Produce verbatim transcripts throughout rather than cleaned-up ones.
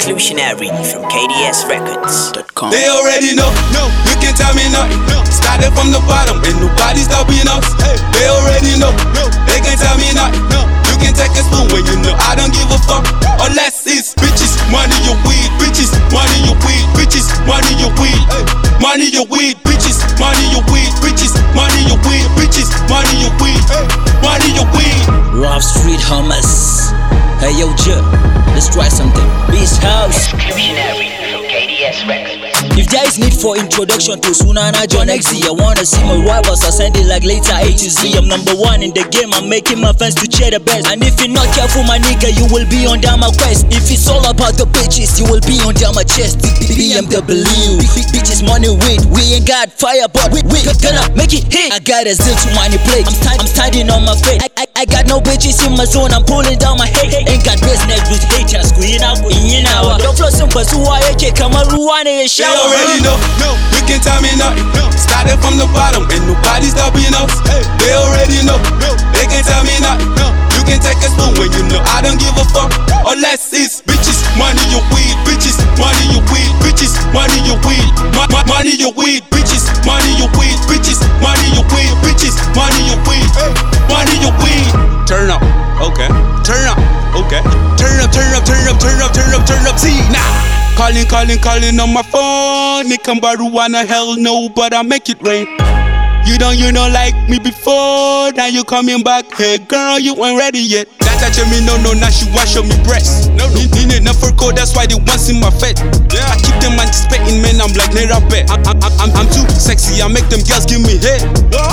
Exclusionary from K D S Records dot com. They already know, no, you can tell me nothing. Started from the bottom and nobody's stopping us. They already know, no, they can tell me nothing. You can take a spoon when you know I don't give a fuck. Unless it's bitches, money your weed, bitches, money your weed, bitches, money your weed, money your weed, bitches, money your weed, bitches, money your weed, bitches, money your weed, money your weed. Rough Street Hummus. Hey yo, J, let's try something. Beast House. Exclusionary from K D S Records. If there is need for introduction to Sunana John X Z, I wanna see my rivals ascending like later A to Z. I'm number one in the game, I'm making my fans to cheer the best. And if you're not careful, my nigga, you will be under my quest. If it's all about the bitches, you will be under my chest. B M W, bitches money weed. We ain't got fire, but we, we gonna make it hit. I got a zeal to manipulate. I'm, st- I'm standing on my feet. I, I, I got no bitches in my zone, I'm pulling down my head. Ain't got business with haters, queen out, in now. Don't flow some bus, who I AK, come on, Ruane, They already know, no, you can tell me nothing. Started from the bottom and nobody's stopping us. They already know, no, they can tell me nothing. You can take a spoon when you know I don't give a fuck. Unless it's bitches, money your weed, bitches, money your weed, bitches, money your weed, Ma- ma- money your weed, bitches, money your weed, bitches, money your weed, bitches, money your weed, money your weed. Turn up, okay, turn up, okay, turn up, turn up, turn up, turn up, turn up, turn up, see now. Calling, calling, calling on my phone. Nikambaru wanna hell no, but I make it rain. You don't, you don't like me before, now you coming back. Hey girl, you ain't ready yet. That touch me, no, no, now she wash on me breast. No, no, need enough for cold, that's why they want in my fed. Yeah, I keep them anticipating, man, I'm like Naira Bet. I'm, I'm, I'm, I'm too sexy, I make them girls give me head.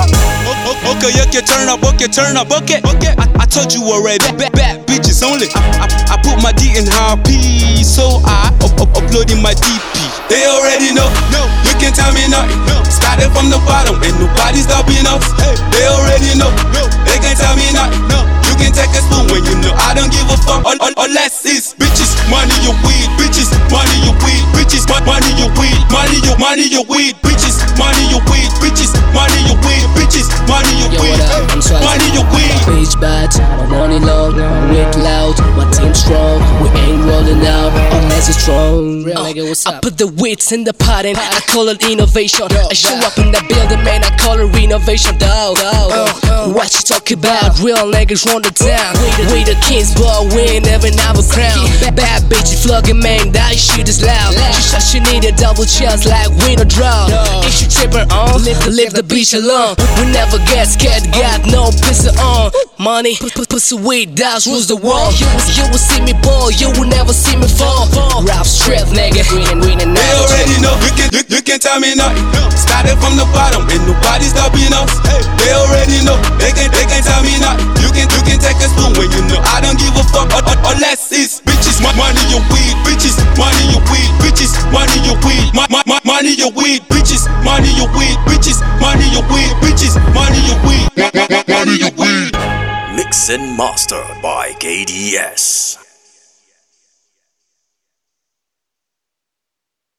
Oh, okay, okay, turn up, okay, turn up, okay, okay. I, I told you already, bad, bad bitches only. I, I, I put my D in happy, so I up, up, uploading my D P. They already know, no, you can tell me nothing. Started from the bottom and nobody's stopping us. They already know, no, they can tell me nothing. You can take a spoon when you know I don't give a fuck. Unless it's bitches, money your weed, bitches, money your weed, bitches, money your weed, money your money your weed, bitches, money your weed, bitches, money your weed, bitches, money your weed, money your weed. Bitch bad, my money low, Rick loud, my team strong. We ain't rolling out unless it's strong. Real nigga, what's up? I put the wits in the pot and I call it innovation. I show up in the building, man, I call it renovation. Dog, uh, what you talk about? Real niggas run the town. We the kings, but we ain't never have a crown. Bad bitch, you flogging, man, that shit is loud. She said she need a double chance like win or draw. If she trippin' on, leave the, leave the bitch alone. We never get scared, got no pissing on. Money, pussy weed, that's rules the world. You, you will see me ball, you will never see me fall. Rap strip, nigga, green and green and They already know, you can, you, you can tell me nothing. Started from the bottom and nobody's stopping us. They already know, they can, they can tell me nothing. You can, you can take a spoon when you know I don't give a fuck. Unless it's bitches, money your weed, bitches, money your weed, bitches, money your weed, ma- ma- ma- money your weed, bitches, money your weed, bitches, money your weed, bitches, money your weed, ma- ma- ma- money your weed. Mix and mastered by K D S.